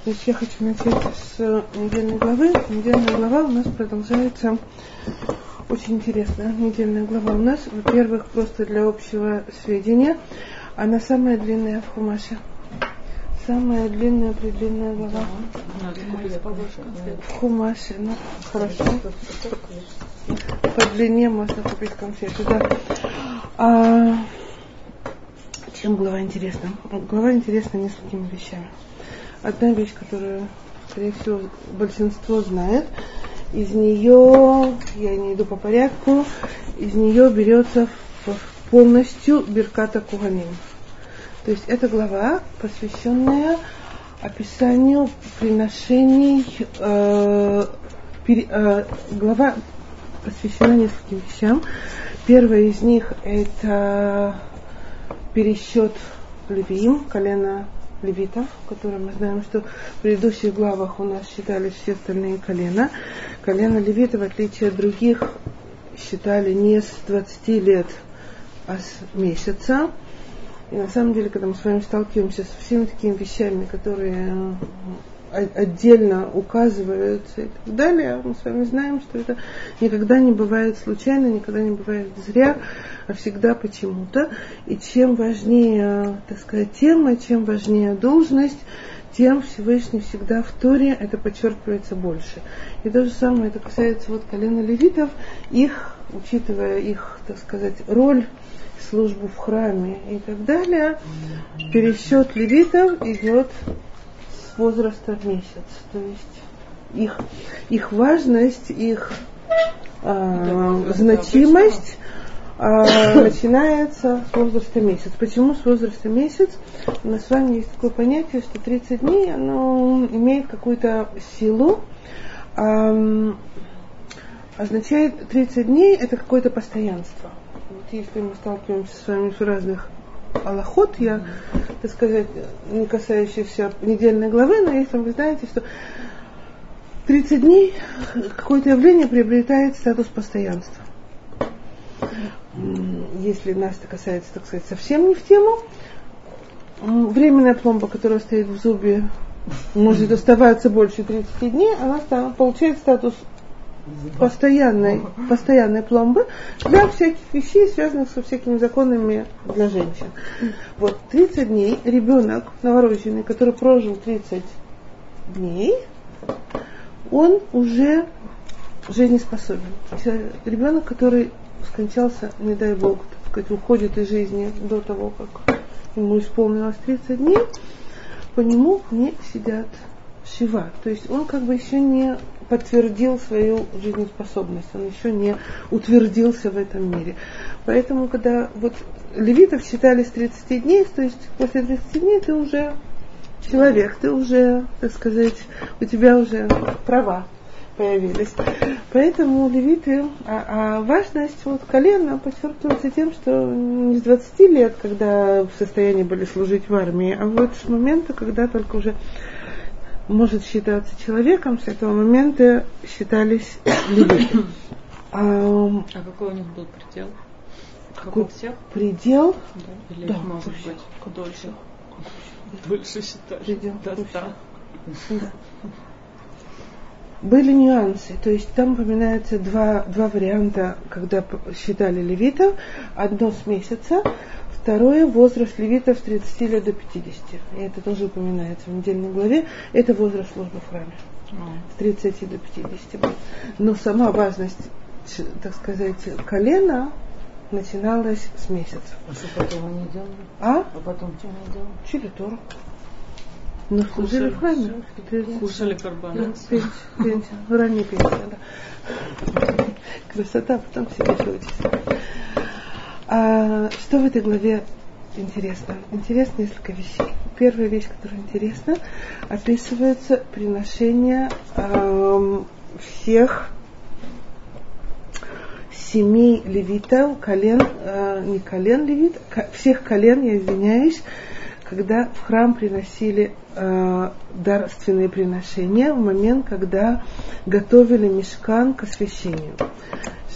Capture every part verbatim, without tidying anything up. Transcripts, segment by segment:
Значит, я хочу начать с недельной главы. Недельная глава у нас продолжается. Очень интересная недельная глава у нас. Во-первых, просто для общего сведения, она самая длинная в Хумаше. Самая длинная, предлинная глава. В Хумаше, ну, хорошо. По длине можно купить конфеты, да. А чем глава интересна? Глава интересна несколькими вещами. Одна вещь, которую, скорее всего, большинство знает, из нее, я не иду по порядку, из нее берется полностью Беркат ха-Куганим. То есть это глава, посвященная описанию приношений, э, пере, э, глава посвящена нескольким вещам. Первая из них это пересчет левиим, колена левитов, которые мы знаем, что в предыдущих главах у нас считались все остальные колена. Колено левита, в отличие от других, считали не с двадцати лет, а с месяца. И на самом деле, когда мы с вами сталкиваемся со всеми такими вещами, которые отдельно указываются и так далее, мы с вами знаем, что это никогда не бывает случайно, никогда не бывает зря, а всегда почему-то. И чем важнее, так сказать, тема, чем важнее должность, тем Всевышний всегда в Торе это подчеркивается больше. И то же самое это касается вот колена левитов, их, учитывая их, так сказать, роль, службу в храме и так далее, пересчет левитов идет с возраста в месяц. То есть их, их важность, их э, значимость э, начинается с возраста месяц. Почему с возраста месяц? У нас с вами есть такое понятие, что тридцать дней оно имеет какую-то силу. Э, означает тридцать дней это какое-то постоянство. Вот если мы сталкиваемся с вами в разных алахот, я, так сказать, не касающихся недельной главы, но если вы знаете, что тридцать дней какое-то явление приобретает статус постоянства. Если нас это касается, так сказать, совсем не в тему, временная пломба, которая стоит в зубе, может оставаться больше тридцати дней, она получает статус постоянной, постоянной пломбы для всяких вещей, связанных со всякими законами для женщин. Вот тридцать дней ребенок новорожденный, который прожил тридцать дней, он уже жизнеспособен. Ребенок, который скончался, не дай Бог, так сказать, уходит из жизни до того, как ему исполнилось тридцать дней, по нему не сидят шива. То есть он как бы еще не подтвердил свою жизнеспособность, он еще не утвердился в этом мире. Поэтому, когда вот левитов считали с тридцати дней, то есть после тридцати дней ты уже человек, ты уже, так сказать, у тебя уже права появились. Поэтому левиты, а, а важность вот колена подчеркивается тем, что не с двадцати лет, когда в состоянии были служить в армии, а вот с момента, когда только уже может считаться человеком, с этого момента считались левиты. А, а какой у них был предел? Какой всех? Предел? Да, или да, может быть дольше. Дольше считали. Предел. Да, да. Да. Были нюансы, то есть там упоминаются два, два варианта, когда считали левитов. Одно с месяца, второе возраст левитов с тридцати лет до пятидесяти. И это тоже упоминается в недельной главе. Это возраст службы в храме. С тридцати до пятидесяти. Но сама важность, так сказать, колена начиналась с месяца. А что потом они делали? А? А потом что они делали? Учили Тору. Но служили в храме. Кушали карбонат. Пенсия. Ранняя пенсия, да. Красота, потом все еще учатся. А, что в этой главе интересно? Интересно несколько вещей. Первая вещь, которая интересна, описывается приношение э, всех семи левитов, колен, э, не колен левит, ко, всех колен, я извиняюсь, когда в храм приносили э, дарственные приношения в момент, когда готовили мишкан к освящению.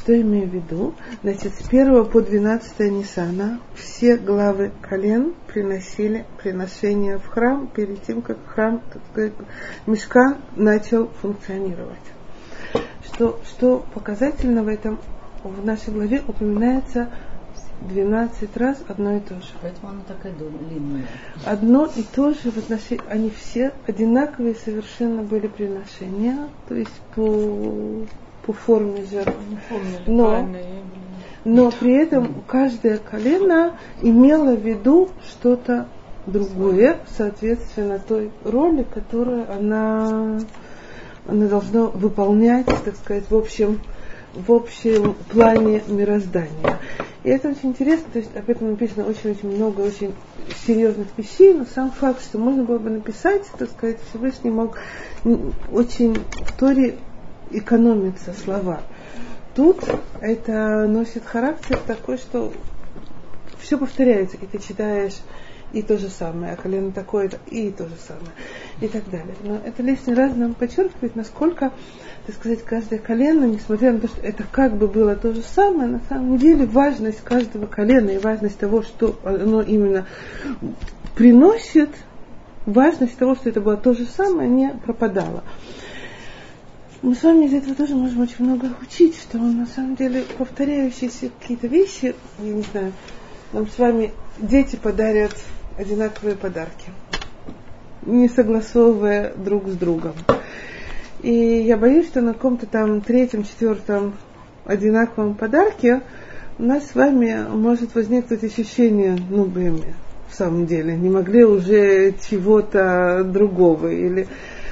Что я имею в виду? Значит, с первого по двенадцатое Ниссана все главы колен приносили приношения в храм перед тем, как храм, так сказать, Мишкан начал функционировать. Что, что показательно в этом, в нашей главе упоминается двенадцать раз одно и то же. Поэтому она такая длинная. Одно и то же в отношении, они все одинаковые совершенно были приношения, то есть по, по форме жертв. Но, но при этом каждое колено имело в виду что-то другое, соответственно той роли, которую она, она должна выполнять, так сказать, в общем, в общем плане мироздания. И это очень интересно, то есть об этом написано очень-очень много очень серьезных вещей, но сам факт, что можно было бы написать, так сказать, Всевышний мог очень в Торе экономиться слова. Тут это носит характер такой, что все повторяется, и ты читаешь и то же самое, а колено такое-то, и то же самое, и так далее. Но это лишний раз нам подчеркивает, насколько, так сказать, каждое колено, несмотря на то, что это как бы было то же самое, на самом деле важность каждого колена и важность того, что оно именно приносит, важность того, что это было то же самое, не пропадала. Мы с вами из этого тоже можем очень много учить, что на самом деле повторяющиеся какие-то вещи, я не знаю, нам с вами дети подарят одинаковые подарки, не согласовывая друг с другом. И я боюсь, что на каком-то там третьем, четвертом одинаковом подарке у нас с вами может возникнуть ощущение, ну, блин, в самом деле, не могли уже чего-то другого, или,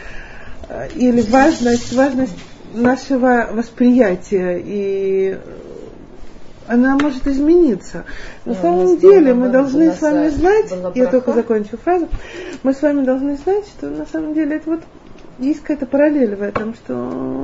или важность, важность нашего восприятия, и она может измениться. На Я самом деле мы должны с вами знать, я только закончу фразу, мы с вами должны знать, что на самом деле это вот есть какая-то параллель в этом, что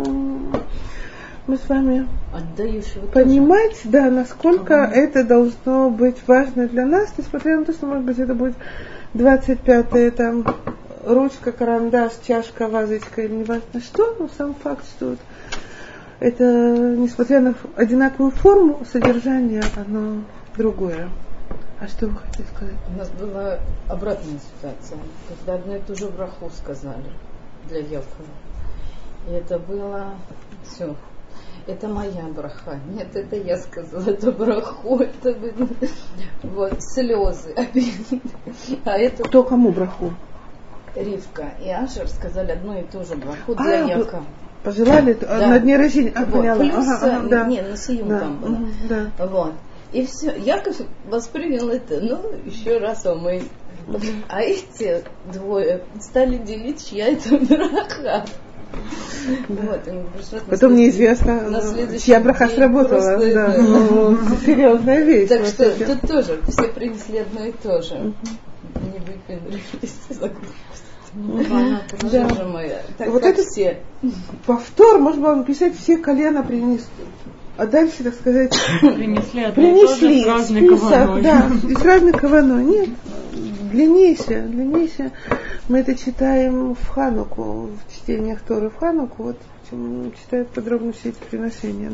мы с вами понимать, тоже. Да, насколько ага. это должно быть важно для нас, несмотря на то, что, может быть, это будет двадцать пятое, там, ручка, карандаш, чашка, вазочка, или неважно что, но сам факт, что вот это, несмотря на одинаковую форму, содержание, оно другое. А что вы хотите сказать? У нас была обратная ситуация, когда одну и ту же браху сказали для Якова. И это было все. Это моя браха. Нет, это я сказала, это браху, это вот слезы, обиды. А это кто кому браху? Ривка и Ашер сказали одну и ту же браху для а, Якова. Пожелали да. на дне рождения. А, вот. поняла. Плюс, ага, ага, да. не, на Сиюм да. там было. Угу, да. Вот. И все. Яков воспринял это, ну, еще раз, а мы. А эти двое стали делить, чья это браха. Да. Вот, потом неизвестно, чья браха сработала. Просто, да. да. Ну, серьезная вещь. Так что тут тоже все принесли одно и то же. Не выпендрились. Ну, да. Же моя. Так, вот как это все. Повтор, можно было написать, все колена принесли. А дальше, так сказать, принесли, принесли список, да, и с разной каваной. Нет, длиннейшее, длиннейшее. Мы это читаем в Хануку, в чтениях Торы в Хануку, вот читают подробно все эти приношения.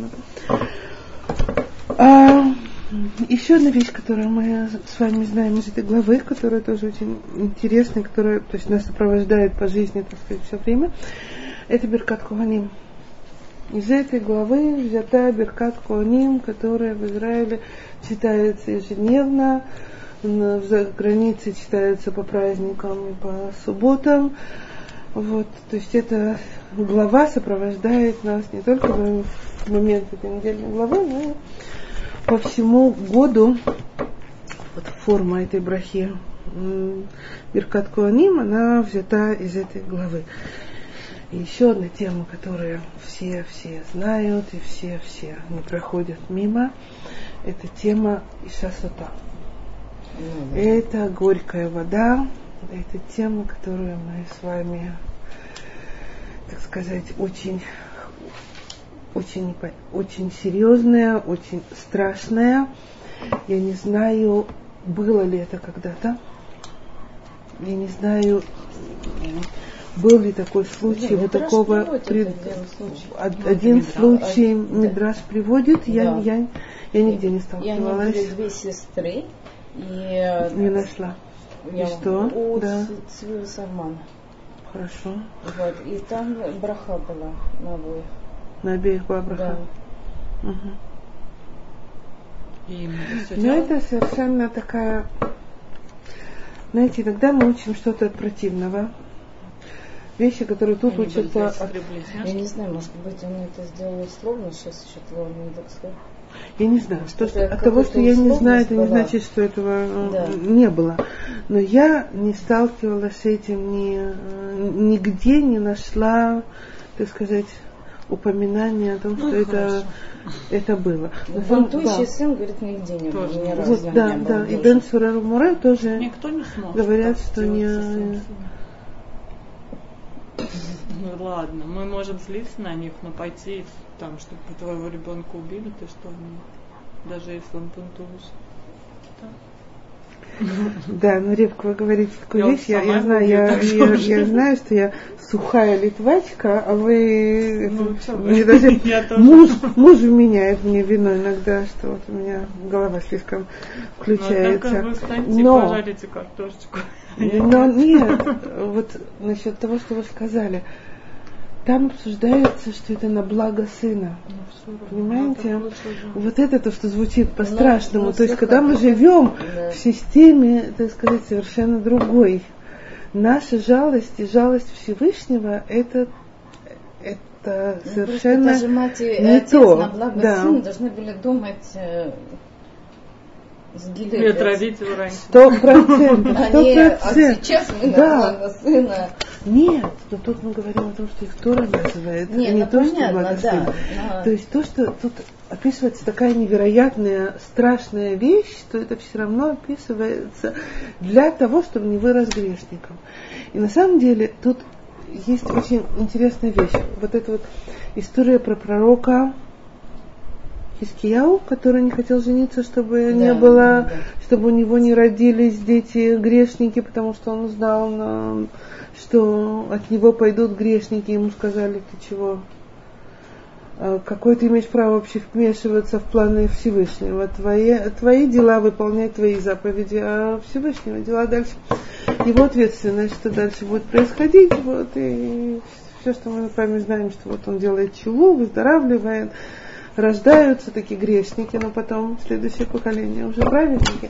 А, еще одна вещь, которую мы с вами знаем из этой главы, которая тоже очень интересная, которая, то есть, нас сопровождает по жизни, так сказать, все время, это Беркат Коаним. Из этой главы взята Беркат Коаним, которая в Израиле читается ежедневно, за границей читается по праздникам и по субботам. Вот, то есть эта глава сопровождает нас не только в момент этой недельной главы, но и по всему году. Вот форма этой брахи Беркат Коаним, она взята из этой главы. И еще одна тема, которую все-все знают и все-все не проходят мимо, это тема Ишасота. Mm-hmm. Это горькая вода, это тема, которую мы с вами, так сказать, очень, очень, очень серьезная, очень страшная. Я не знаю, было ли это когда-то. Я не знаю, был ли такой случай, Нет, вот Мидраш такого приводит пред... один случай. од- один Мидраш. случай А, Мидраш приводит, я, Да. я, я нигде не И они сталкивалась, были две сестры, и не нашла. я- И что? у Да. Цвива Сармана. Хорошо. Вот, и там браха была на обоих. На обеих была Да. браха. Мгм. И им всё Но делать? это совершенно такая, знаете, иногда мы учим что-то от противного. Вещи, которые тут Они были учатся для от... сестры Я близняшки. не знаю, может быть, он это сделал условно, сейчас еще Тлорный так сказать. Я не знаю, что, Это от того, что я не какая-то знаю, это не условность значит, что этого э, Да. не было. Но я не сталкивалась с этим, ни, э, нигде не нашла, так сказать, упоминания о том, Ну, что это, хорошо. это было. Ну, На самом- Бунтующий да. сын, говорит, нигде не был, Тоже ни не разу Вот, не да, был да. И тоже. Бен Сурер Муре тоже Никто не сможет. говорят, так что сделать не... со своим сыном. Ну ладно, мы можем злиться на них, но пойти там, чтобы твоего ребенка убили, ты что, не- даже если он бунтуешь. Да, ну, Ревка, вы говорите такую Я вещь, вот я, сама я, знаю, говорю, я, так я, что я же. знаю, что я сухая литвачка, а вы... Ну, это, чё вы. мне даже Я тоже. муж, муж вменяет мне вину иногда, что вот у меня голова слишком Ну, включается. так вы встаньте и Но, пожарите картошечку. но нет, вот насчет того, что вы сказали, там обсуждается, что это на благо сына. Понимаете? Вот это то, что звучит по-страшному. Ну, То есть, слегка когда мы так. живем Да. в системе, так сказать, совершенно другой. Наша жалость и жалость Всевышнего это, это Ну, совершенно просто даже мать и не отец то. на благо Да. сына должны были думать э, с И Гилелем. отравить его раньше. Сто процентов. Сто Они, а процентов. сейчас мы на Да. благо сына. Нет, но тут мы говорим о том, что их Тора называет, Не, а не ну то, что понятно, благо да. сына. Но- То есть то, что тут описывается такая невероятная, страшная вещь, что это все равно описывается для того, чтобы не вырос грешником. И на самом деле тут есть очень интересная вещь. Вот эта вот история про пророка Хискияу, который не хотел жениться, чтобы Да, не было, да. чтобы у него не родились дети грешники, потому что он знал, на- что от него пойдут грешники. Ему сказали: ты чего? А какое ты имеешь право вообще вмешиваться в планы Всевышнего? Твои, твои дела выполнять твои заповеди, а Всевышнего дела дальше. Его ответственность, что дальше будет происходить. Вот, и все, что мы с вами знаем, что вот он делает чулу, выздоравливает, рождаются такие грешники, но потом следующее поколение уже праведники.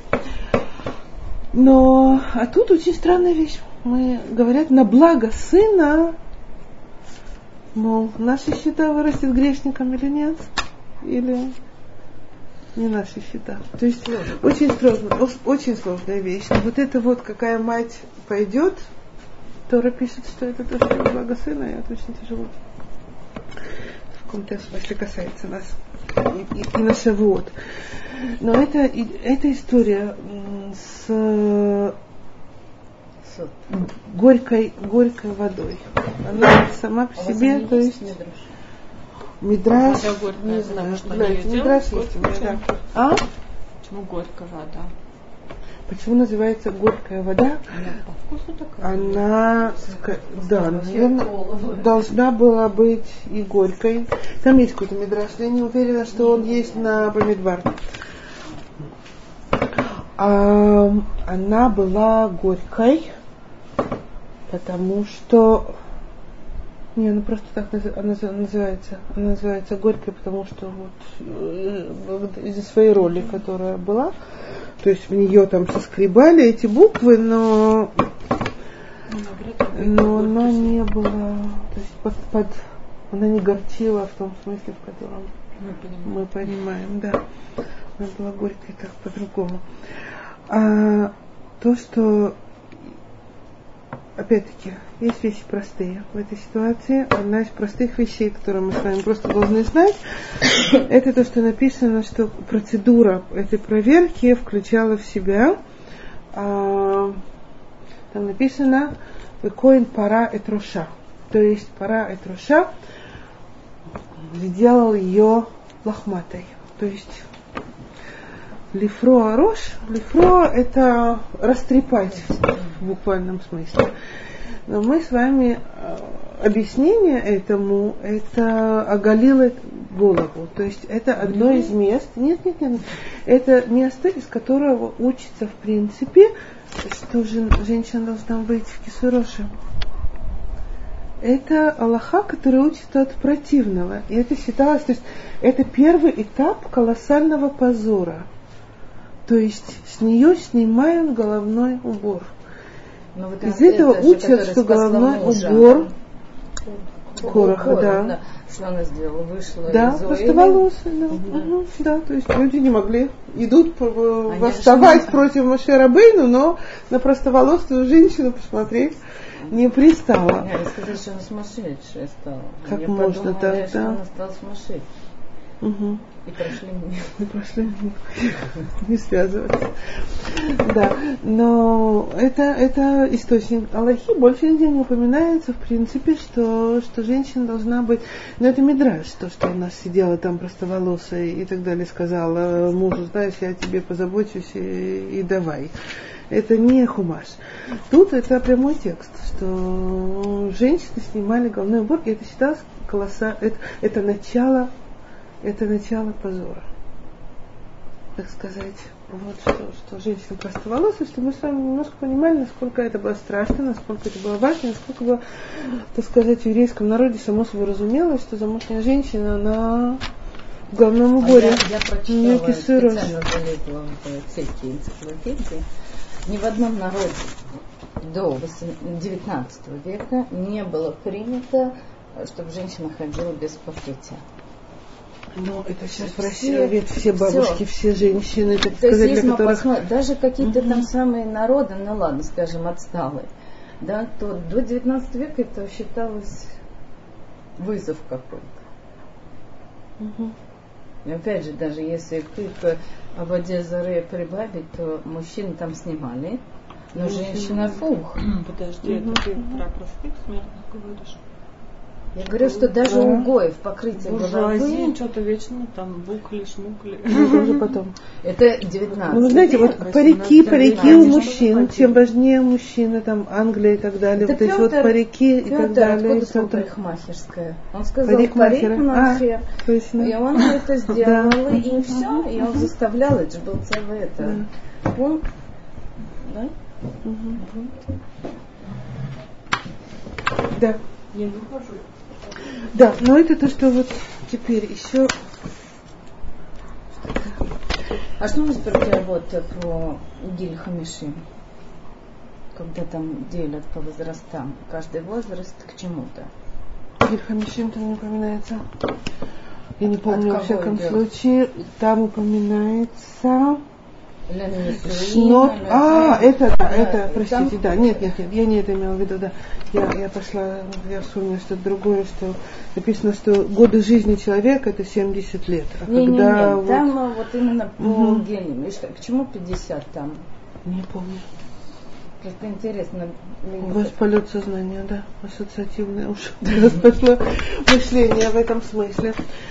Но, а тут очень странная вещь. Мы говорят на благо сына, мол, наши счета вырастет грешником или нет, или не наши счета. То есть очень сложно, очень сложная вещь. Вот это вот какая мать пойдет, Тора пишет, что это то, что благо сына, и это очень тяжело. В каком-то смысле касается нас и, и, и на Шавуот. Но это, эта история м, с Суд. горькой, горькой водой. Она сама по А у вас себе, они то есть Мидраш? Мидраш, Вода горькая, не потому знаю, что знаете, они её Мидраш делают есть у меня, горькой. да. А? Почему горькая вода? Почему называется горькая вода? Она по вкусу такая? Она, ска- да, наверное, Голову. должна была быть и горькой. Там есть какой-то мидраш, я не уверена, что он есть на Бамидбар. А, она была горькой, потому что... Не, она просто так наз- она за- называется. Она называется горькой, потому что вот э, из-за своей роли, которая была, то есть в нее там соскребали эти буквы, но, но она не была, то есть под, под, она не горчила в том смысле, в котором Мы понимаем. мы понимаем, да. Она была горькой так по-другому. А то, что опять-таки, есть вещи простые в этой ситуации. Одна из простых вещей, которые мы с вами просто должны знать, это то, что написано, что процедура этой проверки включала в себя, а, там написано «Коин пара эт роша», то есть пара эт роша сделал ее лохматой, то есть лифро арош, лифро это растрепать в буквальном смысле. Но мы с вами объяснение этому, это оголило голову. То есть это одно из мест. Нет, нет, нет. Это место, из которого учится в принципе, что женщина должна быть в кисуроше. Это алаха, который учит от противного. И это считалось, то есть это первый этап колоссального позора. То есть с нее снимают головной убор. Но вот из этого это учат, же, что головной мужа, убор Короха, да. да. Что она сделала? Вышла да, из простоволосые, да. Угу. Угу, да, то есть люди не могли, идут Они восставать решили... против Моше Рабейну, но на простоволосую женщину посмотреть не пристало. Я сказала, что она сумасшедшая стала. Как Я можно подумала, так, что да. она стала сумасшедшей. Угу. И прошли мне. И прошли не связываться. Да, но это, это источник Аллахи. Больше нигде не упоминается, в принципе, что, что женщина должна быть... Но это мидраш, то, что она сидела там простоволосая и так далее, сказала мужу, знаешь, я о тебе позабочусь и, и давай. Это не хумаш. Тут это прямой текст, что женщины снимали головной убор, и это считалось колоссально. Это, это начало Это начало позора. Так сказать, вот что, что женщина простоволосая, чтобы мы с вами немножко понимали, насколько это было страшно, насколько это было важно, насколько было, так сказать, в еврейском народе само собой разумелось, что замужняя женщина, она в головном уборе. А я, я прочитала, специально залезла в всякие энциклопедии. Ни в одном народе до девятнадцатого века не было принято, чтобы женщина ходила без покрытия. Но это сейчас в России, ведь все бабушки, все, все женщины, так то сказать, есть, для которых... посмотри, даже какие-то угу. там самые народы, ну ладно, скажем, отсталые, да, то до девятнадцатого века это считалось вызов какой-то. Угу. И опять же, даже если к Аводе Заре прибавить, то мужчины там снимали, но женщина фух. Подожди, угу. это ты про простых смертных говоришь? Я говорю, что даже у гоев покрытие головы... что-то вечно там букли, шмукли. Это уже потом. Это девятнадцатый. Ну, вы знаете, вот парики, парики у мужчин, чем важнее мужчина, там, Англия и так далее, это вот эти вот парики и так далее. Откуда слово парикмахерская? Он сказал, парикмахер, парикмахер. А, точно. И он это сделал, да. И все, и он заставлял, это же был целый это, да. пункт. Да? Угу. Да. Я не ухожу. Да, но это то, что вот теперь еще... А что у нас про работа по Гиль Хамишим? Когда там делят по возрастам, каждый возраст к чему-то. Гиль Хамишим там не упоминается. Я не помню, От во всяком идет? случае, там упоминается... Шнот... А, это, да, это, там... простите, да, нет, нет, нет, я не это имела в виду, да. Я, я пошла, я вспомнила что-то другое, что написано, что годы жизни человека это семьдесят лет. А не, когда не, не, вот... там вот именно по угу. гениям. И что, к чему пятьдесят там? Не помню. Просто интересно. У вас полет сознания, да, ассоциативное уж раз пошло мышление в этом смысле.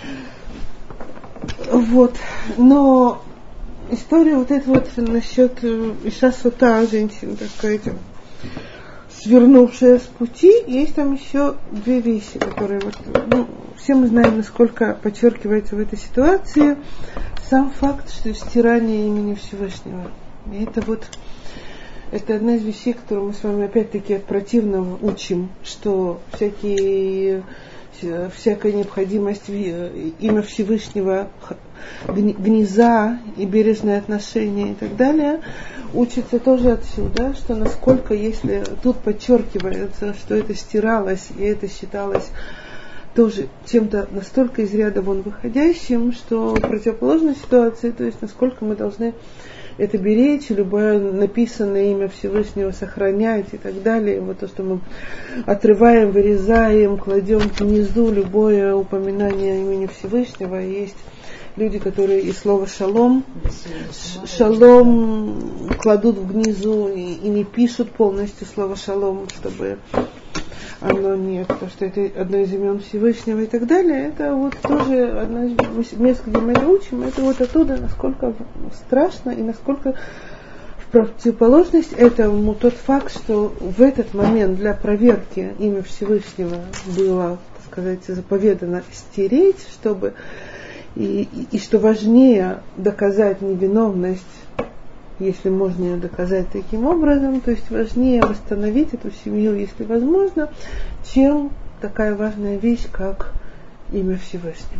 Вот, но история вот эта вот насчет Иша Сута, женщины, так сказать, свернувшая с пути, есть там еще две вещи, которые вот, ну, все мы знаем, насколько подчеркивается в этой ситуации сам факт, что стирание имени Всевышнего. И это вот, это одна из вещей, которую мы с вами опять-таки от противного учим, что всякие, всякая необходимость имя Всевышнего, гнеза и бережное отношение и так далее, учится тоже отсюда, что насколько, если тут подчеркивается, что это стиралось и это считалось тоже чем-то настолько из ряда вон выходящим, что противоположной ситуации, то есть насколько мы должны это беречь, любое написанное имя Всевышнего сохранять и так далее. Вот то, что мы отрываем, вырезаем, кладем внизу любое упоминание имени Всевышнего. Есть люди, которые и слово шалом, шалом кладут внизу и, и не пишут полностью слово шалом, чтобы оно не, потому что это одно из имен Всевышнего и так далее. Это вот тоже одно из мест, где мы это учим, это вот оттуда, насколько страшно и насколько в противоположность этому тот факт, что в этот момент для проверки имя Всевышнего было, так сказать, заповедано стереть, чтобы и, и, и что важнее доказать невиновность, если можно ее доказать таким образом, то есть важнее восстановить эту семью, если возможно, чем такая важная вещь, как имя Всевышнего.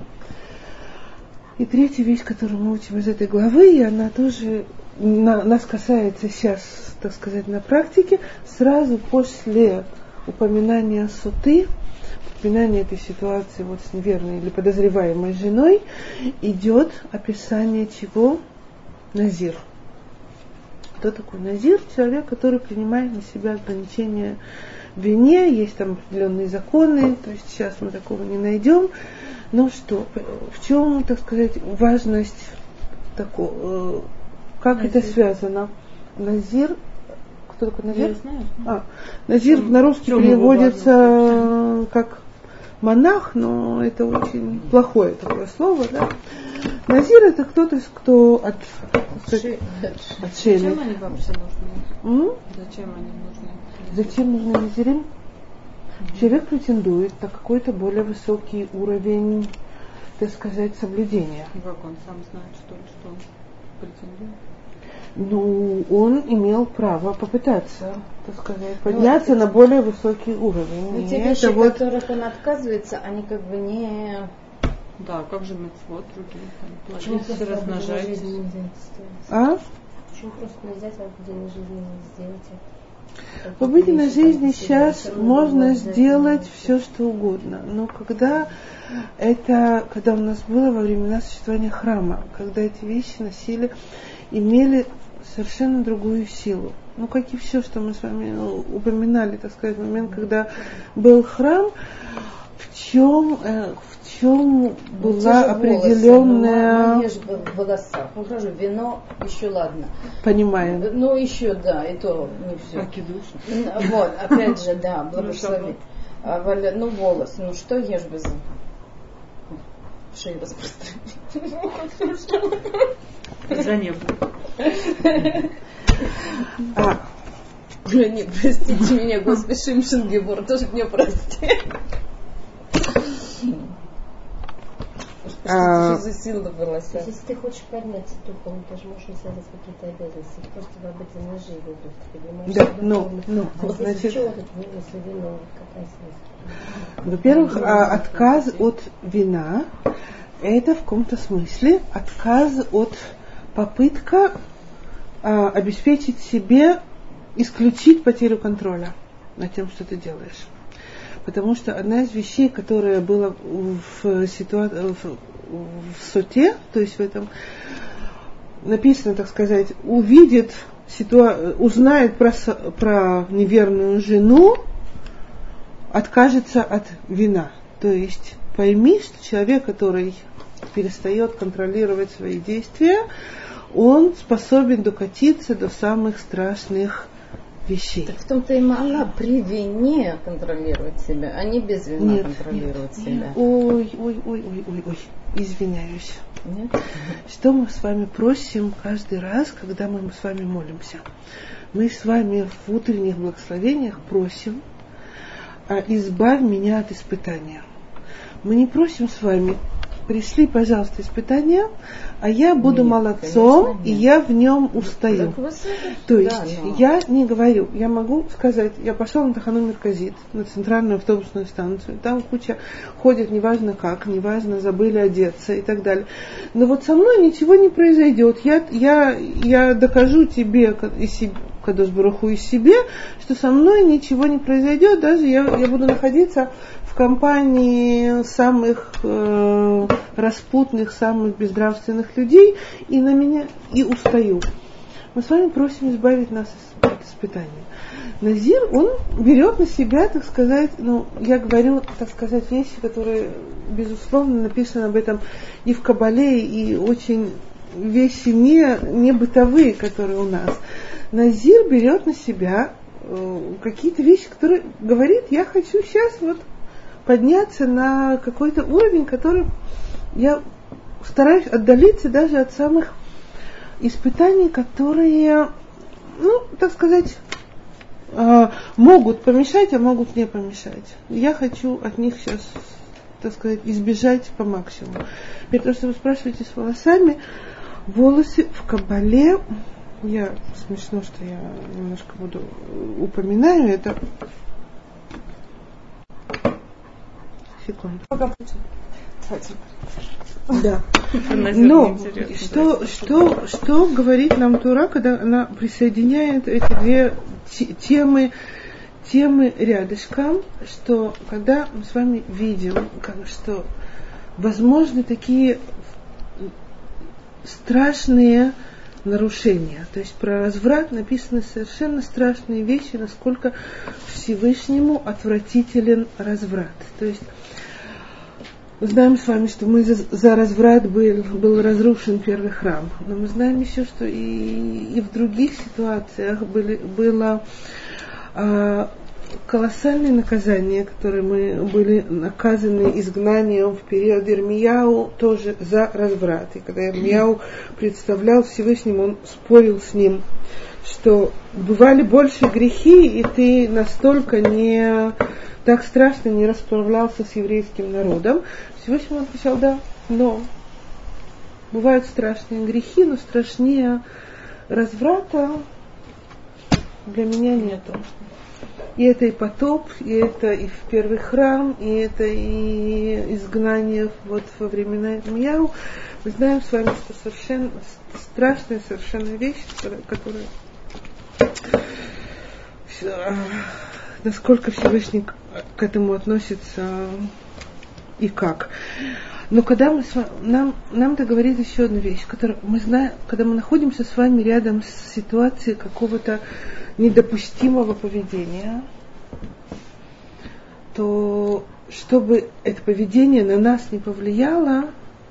И третья вещь, которую мы учим из этой главы, и она тоже на, нас касается сейчас, так сказать, на практике, сразу после упоминания суты, упоминания этой ситуации вот с неверной или подозреваемой женой, идет описание чего? Назир. Кто такой назир? Человек, который принимает на себя ограничения в вине, есть там определенные законы, то есть сейчас мы такого не найдем. Но что, в чем, так сказать, важность такого, как назир. Это связано? Назир, кто такой назир? Я знаю. А, назир на русский переводится как монах, но это очень плохое такое слово, да? Назир это кто-то, кто от отшельник. Зачем они вообще нужны? М? Зачем они нужны? Зачем нужны назирим? Mm-hmm. Человек претендует на какой-то более высокий уровень, так сказать, соблюдения. Как он сам знает, что ли, что он претендует? Ну, он имел право попытаться, так сказать, подняться ну, на более высокий уровень. Но те вещи, от вот... которых он отказывается, они как бы не... Да, как же мицвот другие, там, плодиться, размножать. А? Почему просто нельзя в обыденной жизни сделать? В обыденной жизни сейчас можно сделать все, что угодно. Но когда это, когда у нас было во времена существования храма, когда эти вещи носили, имели совершенно другую силу. Ну, как и все, что мы с вами упоминали, так сказать, в момент, когда был храм, в чем, в чем была определенная... Волосы, ну, в волосах. Ну, хорошо, вино еще ладно. Понимаем. Ну, еще, да, и то не все. Акидуш. Вот, опять же, да, благослови. Ну, волос, ну что ешь без... Шею распространить. За небо. А. Нет, простите меня, Господи, Шимшин Гебор, тоже мне прости. Что за сила была? Если ты хочешь подняться духом, ты же можешь не связать какие-то обязанности. Просто в обыденной жизни ты поднимаешься. Да, ну, ну, а значит, здесь чего тут если вино, какая связь? Во-первых, отказ от вина это в каком-то смысле отказ от попытка а, обеспечить себе, исключить потерю контроля над тем, что ты делаешь. Потому что одна из вещей, которая была в, ситуа... в, в суте, то есть в этом написано, так сказать, увидит, ситуа... узнает про, про неверную жену, откажется от вина. То есть пойми, что человек, который перестает контролировать свои действия, он способен докатиться до самых страшных вещей. Так в том-то и мало при вине контролировать себя, а не без вина нет, контролировать нет, себя. Ой, ой, ой, ой, ой, ой, извиняюсь. Нет? Что мы с вами просим каждый раз, когда мы с вами молимся? Мы с вами в утренних благословениях просим: избавь меня от испытания. Мы не просим с вами: пришли, пожалуйста, испытания, а я буду нет, молодцом, конечно, и я в нем устаю. То есть да, но... я не говорю, я могу сказать, я пошел на Тахану Мерказит, на центральную автобусную станцию, там куча ходит, неважно как, неважно, забыли одеться и так далее. Но вот со мной ничего не произойдет. Я, я, я докажу тебе, и себе, Кадош Баруху, и себе, что со мной ничего не произойдет, даже я, я буду находиться в компании самых э, распутных, самых безнравственных людей, и на меня и устаю. Мы с вами просим избавить нас от испытаний. Назир, он берет на себя, так сказать, ну, я говорю, так сказать, вещи, которые, безусловно, написаны об этом и в Кабале, и очень вещи не, не бытовые, которые у нас. Назир берет на себя э, какие-то вещи, которые говорит: я хочу сейчас вот подняться на какой-то уровень, который я стараюсь отдалиться даже от самых испытаний, которые ну, так сказать, могут помешать, а могут не помешать. Я хочу от них сейчас, так сказать, избежать по максимуму. Теперь то, что вы спрашиваете с волосами, волосы в Кабале, я, смешно, что я немножко буду упоминаю это. Секунду. Да. Но что, что, что говорит нам Тора, когда она присоединяет эти две темы, темы рядышком, что когда мы с вами видим, что возможны такие страшные нарушения, то есть про разврат написаны совершенно страшные вещи, насколько Всевышнему отвратителен разврат. То есть мы знаем с вами, что мы за, за разврат был, был разрушен первый храм. Но мы знаем еще, что и, и в других ситуациях были, было а, колоссальное наказание, которое мы были наказаны изгнанием в период Ирмияу, тоже за разврат. И когда Ирмияу представлял Всевышнему, он спорил с ним, что бывали больше грехи, и ты настолько не... так страшно не расправлялся с еврейским народом. Всевышний он отвечал, да, но бывают страшные грехи, но страшнее разврата для меня нету. И это и потоп, и это и в первый храм, и это и изгнание вот во времена Ирмияу. Мы знаем с вами, что совершенно страшная совершенно вещь, которая... насколько Всевышний к этому относится и как. Но когда мы с вами, нам, нам это говорит еще одна вещь, которую мы знаем, когда мы находимся с вами рядом с ситуацией какого-то недопустимого поведения, то чтобы это поведение на нас не повлияло,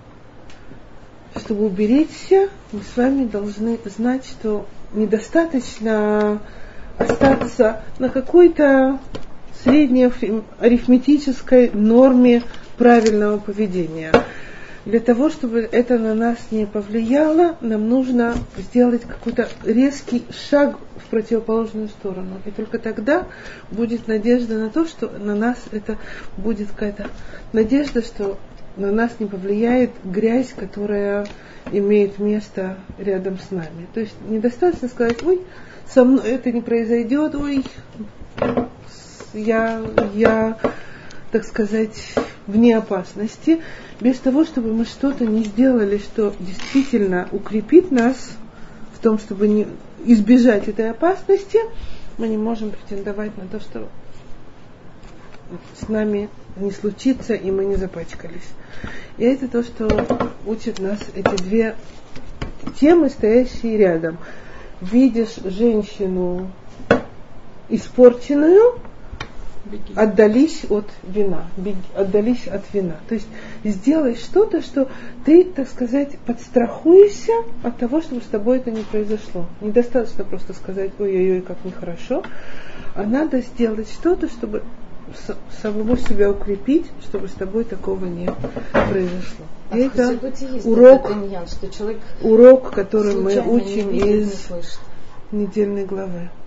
чтобы уберечься, мы с вами должны знать, что недостаточно остаться на какой-то средней арифметической норме правильного поведения. Для того, чтобы это на нас не повлияло, нам нужно сделать какой-то резкий шаг в противоположную сторону. И только тогда будет надежда на то, что на нас это будет какая-то надежда, что на нас не повлияет грязь, которая имеет место рядом с нами. То есть недостаточно сказать, ой, со мной это не произойдет, ой, я, я, так сказать, вне опасности, без того, чтобы мы что-то не сделали, что действительно укрепит нас в том, чтобы не избежать этой опасности, мы не можем претендовать на то, что с нами не случится, и мы не запачкались. И это то, что учат нас эти две темы, стоящие рядом. Видишь женщину испорченную, беги. Отдались от вина, беги, отдались от вина. То есть сделай что-то, что ты, так сказать, подстрахуешься от того, чтобы с тобой это не произошло. Недостаточно просто сказать, ой-ой-ой, как нехорошо, а надо сделать что-то, чтобы самого себя укрепить, чтобы с тобой такого не произошло. А и это урок, иньян, что человек урок, который мы учим из недельной главы.